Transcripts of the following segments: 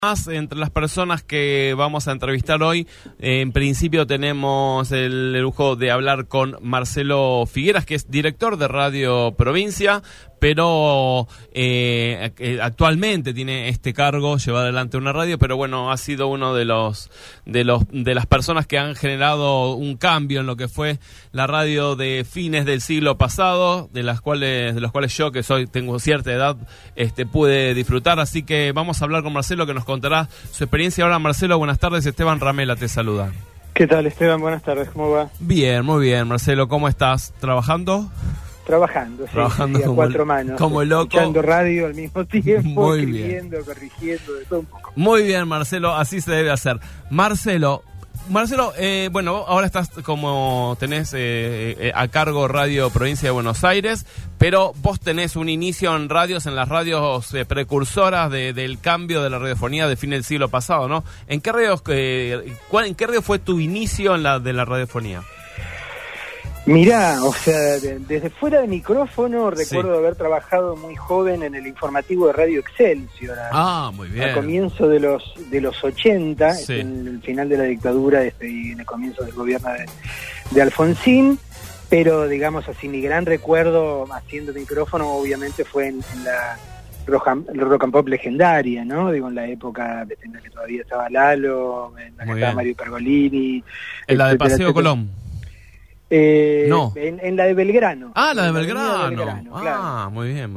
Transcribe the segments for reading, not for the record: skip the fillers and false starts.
Más entre las personas que vamos a entrevistar hoy, en principio tenemos el lujo de hablar con Marcelo Figueras, que es director de Radio Provincia, pero actualmente tiene este cargo, lleva adelante una radio, pero bueno, ha sido uno de las personas que han generado un cambio en lo que fue la radio de fines del siglo pasado, de los cuales yo, que tengo cierta edad, pude disfrutar. Así que vamos a hablar con Marcelo, que nos contará su experiencia. Ahora, Marcelo, buenas tardes. Esteban Ramela te saluda. ¿Qué tal, Esteban? Buenas tardes, ¿cómo va? Bien, muy bien, Marcelo. ¿Cómo estás? ¿Trabajando? Trabajando, sí, a cuatro manos. Como loco. Escuchando radio al mismo tiempo, muy escribiendo, bien. Corrigiendo, de todo un poco. Muy bien, Marcelo, así se debe hacer. Marcelo, bueno, ahora estás tenés a cargo Radio Provincia de Buenos Aires, pero vos tenés un inicio en las radios precursoras del cambio de la radiofonía de fin del siglo pasado, ¿no? ¿En qué radio fue tu inicio de la radiofonía? Mirá, o sea, desde fuera de micrófono recuerdo haber trabajado muy joven en el informativo de Radio Excelsior. Muy bien. A comienzo de los 80, en el final de la dictadura y en el comienzo del gobierno de Alfonsín, pero digamos así, mi gran recuerdo haciendo micrófono obviamente fue en la rock and pop legendaria, ¿no? Digo, en la época en la que todavía estaba Lalo, en la que estaba Mario Pergolini. En la de Paseo Colón. No. En la de Belgrano. La de Belgrano. Claro. Muy bien.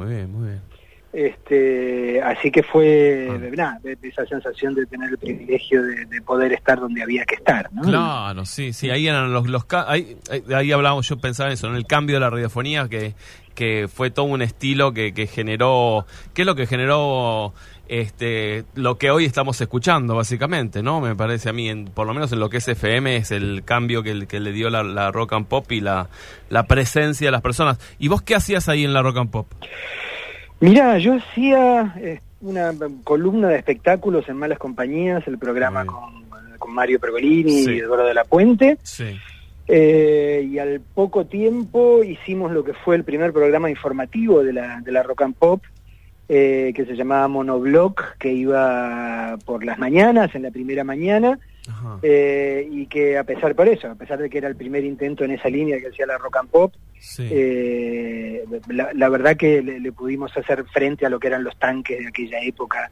Así que fue esa sensación de tener el privilegio de poder estar donde había que estar, ¿no? Claro, sí, ahí eran ahí hablábamos, yo pensaba en eso, en el cambio de la radiofonía, que fue todo un estilo que generó, ¿qué es lo que generó? Lo que hoy estamos escuchando, básicamente, ¿no? Me parece a mí, por lo menos en lo que es FM, es el cambio que le dio la rock and pop y la presencia de las personas. ¿Y vos qué hacías ahí en la rock and pop? Mirá, yo hacía una columna de espectáculos en Malas Compañías, el programa con Mario Pergolini y Eduardo de la Puente. Sí. Y al poco tiempo hicimos lo que fue el primer programa informativo de la rock and pop, que se llamaba Monobloc, que iba por las mañanas, en la primera mañana, y que a pesar de que era el primer intento en esa línea que hacía la rock and pop, la verdad que le pudimos hacer frente a lo que eran los tanques de aquella época,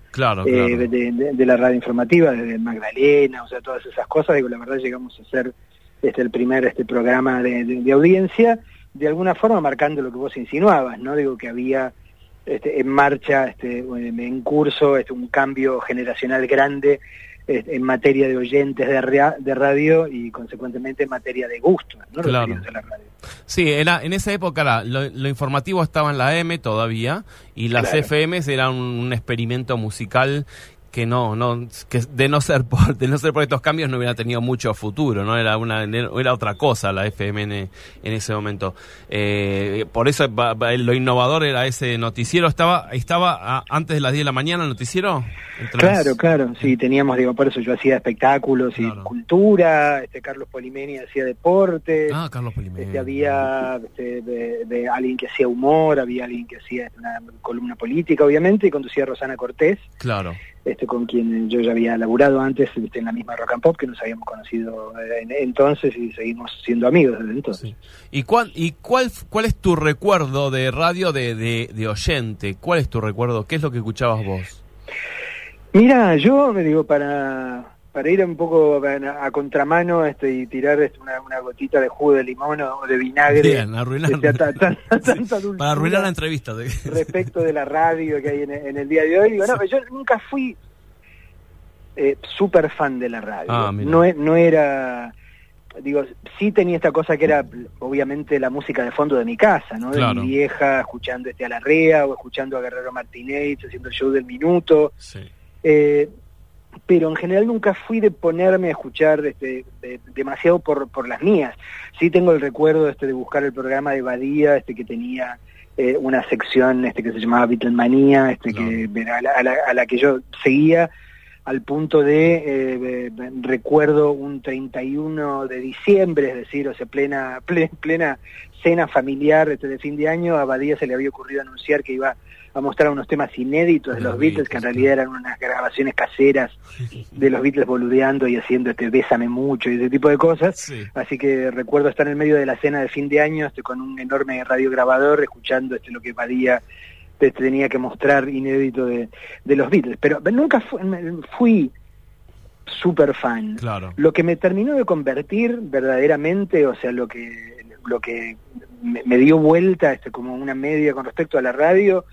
de la radio informativa, desde Magdalena, o sea, todas esas cosas. Digo, la verdad llegamos a hacer el primer programa de audiencia, de alguna forma marcando lo que vos insinuabas, ¿no? Digo, que había en marcha, en curso, un cambio generacional grande en materia de oyentes de radio y consecuentemente en materia de gusto, ¿no? Claro. A la radio. Sí, en esa época lo informativo estaba en la M todavía, y las FMs eran un experimento musical que de no ser por estos cambios no hubiera tenido mucho futuro, no era otra cosa la FM en ese momento. Por eso lo innovador era ese noticiero. Estaba antes de las 10 de la mañana el noticiero. Claro, sí, teníamos, por eso yo hacía espectáculos y cultura, Carlos Polimeni hacía deportes. Carlos Polimeni. Había de alguien que hacía humor, había alguien que hacía una columna política, obviamente, y conducía Rosana Cortés. Claro. Con quien yo ya había laburado antes en la misma rock and pop, que nos habíamos conocido entonces y seguimos siendo amigos desde entonces. Sí. ¿Y cuál es tu recuerdo de radio de oyente? ¿Cuál es tu recuerdo? ¿Qué es lo que escuchabas vos? Mira, yo me digo, para ir un poco a contramano y tirar una gotita de jugo de limón o de vinagre. Bien, para arruinar la entrevista. Respecto de la radio que hay en el día de hoy. Digo, yo nunca fui súper fan de la radio. No era... Digo, sí tenía esta cosa que era obviamente la música de fondo de mi casa, ¿no? De mi vieja, escuchando a Larrea o escuchando a Guerrero Martínez haciendo el show del minuto. Sí. Pero en general nunca fui de ponerme a escuchar demasiado por las mías. Sí tengo el recuerdo de buscar el programa de Badía, que tenía una sección que se llamaba Beatlemanía, que a la que yo seguía, al punto de recuerdo un 31 de diciembre, es decir, o sea, plena cena familiar de fin de año. A Badía se le había ocurrido anunciar que iba a mostrar unos temas inéditos de los Beatles, que en realidad eran unas grabaciones caseras de los Beatles boludeando y haciendo Bésame mucho y ese tipo de cosas. Sí. Así que recuerdo estar en el medio de la cena de fin de año con un enorme radiograbador escuchando lo que Badía tenía que mostrar inédito de los Beatles. Pero nunca fui súper fan. Claro. Lo que me terminó de convertir verdaderamente, o sea, lo que me dio vuelta como una media con respecto a la radio,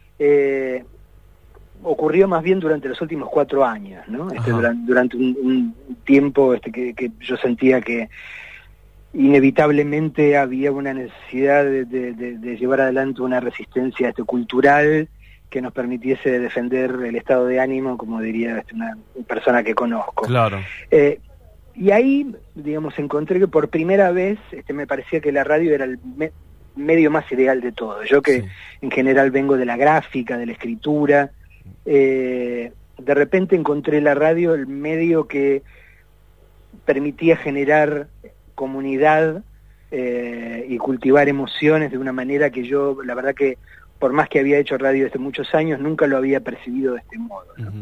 ocurrió más bien durante los últimos 4 años, ¿no? Durante un tiempo que yo sentía que inevitablemente había una necesidad de llevar adelante una resistencia cultural que nos permitiese defender el estado de ánimo, como diría una persona que conozco. Claro. Y ahí, digamos, encontré que por primera vez me parecía que la radio era el medio más ideal de todo. Yo que en general vengo de la gráfica, de la escritura, de repente encontré la radio el medio que permitía generar comunidad y cultivar emociones de una manera que yo, la verdad que por más que había hecho radio desde muchos años, nunca lo había percibido de este modo, ¿no?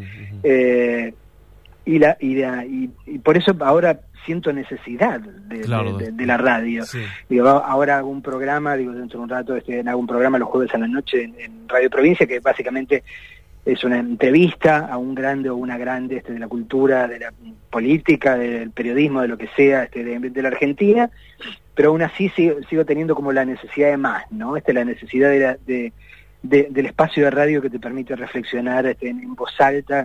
Y por eso ahora siento necesidad de la radio. Sí. Digo, ahora hago un programa, dentro de un rato hago un programa los jueves a la noche en Radio Provincia, que básicamente es una entrevista a un grande o una grande de la cultura, de la política, del periodismo, de lo que sea, de la Argentina, pero aún así sigo teniendo como la necesidad de más, ¿no? La necesidad del espacio de radio que te permite reflexionar en voz alta,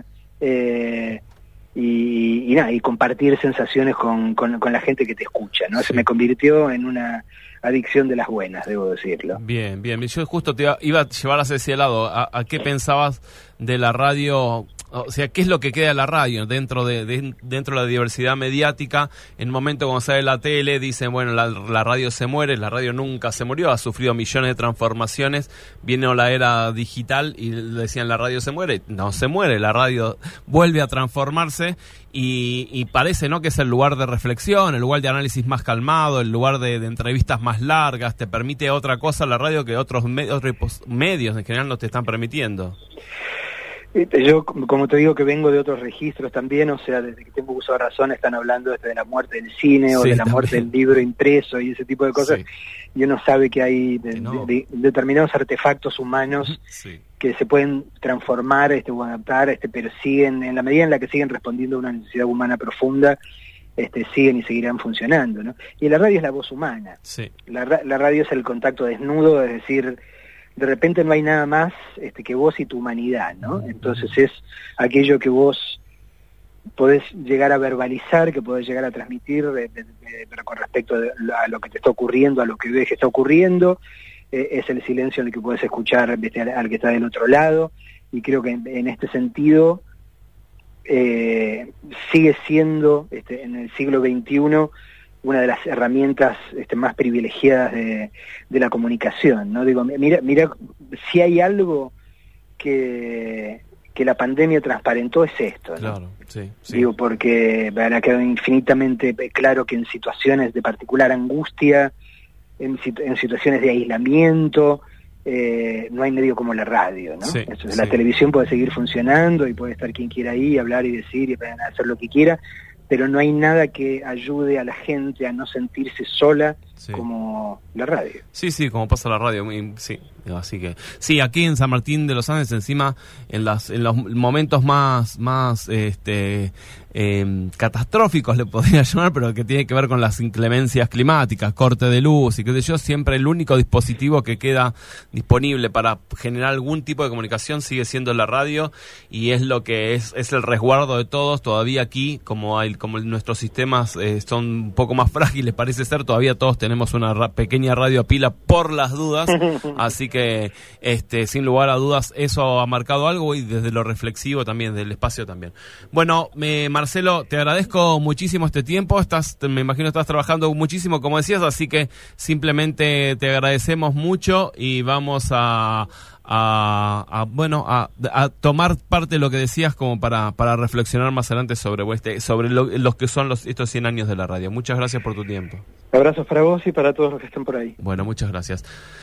y compartir sensaciones con la gente que te escucha, ¿no? Sí. Se me convirtió en una adicción de las buenas, debo decirlo. Bien. Yo justo te iba a llevar hacia ese lado. ¿A qué pensabas de la radio? O sea, ¿qué es lo que queda de la radio dentro de la diversidad mediática? En un momento cuando sale la tele dicen, bueno, la radio se muere. La radio nunca se murió, ha sufrido millones de transformaciones. Viene la era digital y decían la radio se muere. No se muere, la radio vuelve a transformarse y parece, ¿no?, que es el lugar de reflexión, el lugar de análisis más calmado, el lugar de entrevistas más largas. Te permite otra cosa la radio que otros medios en general no te están permitiendo. Yo, como te digo, que vengo de otros registros también, o sea, desde que tengo uso de razón están hablando de la muerte del cine o de la muerte del libro impreso y ese tipo de cosas, y uno sabe que hay determinados artefactos humanos que se pueden transformar o adaptar, pero siguen, en la medida en la que siguen respondiendo a una necesidad humana profunda, siguen y seguirán funcionando, ¿no? Y la radio es la voz humana. Sí. La radio es el contacto desnudo, es decir, de repente no hay nada más que vos y tu humanidad, ¿no? Entonces es aquello que vos podés llegar a verbalizar, que podés llegar a transmitir pero con respecto a lo que te está ocurriendo, a lo que ves que está ocurriendo, es el silencio en el que podés escuchar al que está del otro lado, y creo que en este sentido sigue siendo en el siglo XXI una de las herramientas más privilegiadas de la comunicación, ¿no? Digo, mira, si hay algo que la pandemia transparentó es esto, ¿no? Claro, sí. Digo, porque ha quedado infinitamente claro que en situaciones de particular angustia, en situaciones de aislamiento, no hay medio como la radio, ¿no? Entonces, la televisión puede seguir funcionando y puede estar quien quiera ahí, hablar y decir y hacer lo que quiera, pero no hay nada que ayude a la gente a no sentirse sola como la radio. Sí, como pasa la radio, sí. Así que sí, aquí en San Martín de los Andes, encima en los momentos más catastróficos le podría llamar, pero que tiene que ver con las inclemencias climáticas, corte de luz y qué sé yo, siempre el único dispositivo que queda disponible para generar algún tipo de comunicación sigue siendo la radio, y es lo que es el resguardo de todos. Todavía aquí, como nuestros sistemas son un poco más frágiles, parece ser, todavía todos tenemos una pequeña radio a pila por las dudas, así que sin lugar a dudas eso ha marcado algo, y desde lo reflexivo también, del espacio también. Bueno, Marcelo, te agradezco muchísimo este tiempo. Me imagino estás trabajando muchísimo, como decías, así que simplemente te agradecemos mucho y vamos a tomar parte de lo que decías como para reflexionar más adelante sobre los que son estos 100 años de la radio. Muchas gracias por tu tiempo. Abrazos para vos y para todos los que están por ahí. Bueno, muchas gracias.